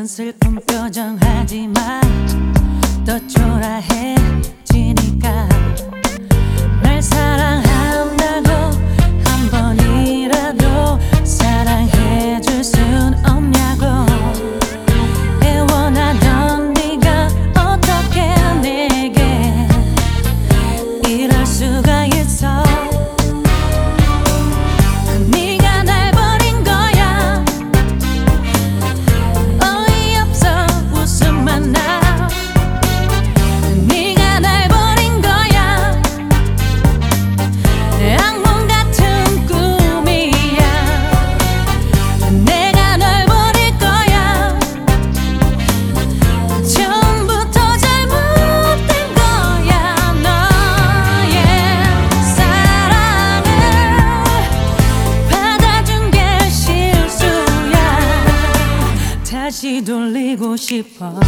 슬픈 표정 하지마. 더 초라해지니까 날 사랑한다고 한 번이라도 사랑해줄 순 없냐고. 애원하던 네가 어떻게 내게 이럴 수가 있어. 네가 날 버린 거야. 어이없어 웃음만 나. 네가 날 버린 거야. 악몽 같은 꿈이야. 내가 널 버릴 거야. 처음부터 잘못된 거야. 너의 사랑을 받아준 게 실수야. 다시 돌리고 싶어.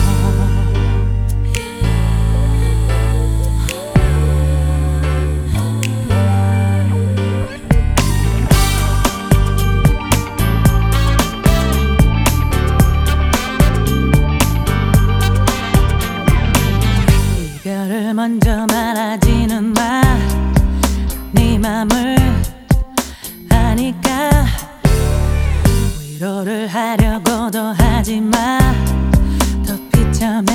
이별을 먼저 말하지는 마. 네 맘을 아니까 위로를 하려고도 하지마. 더 비참해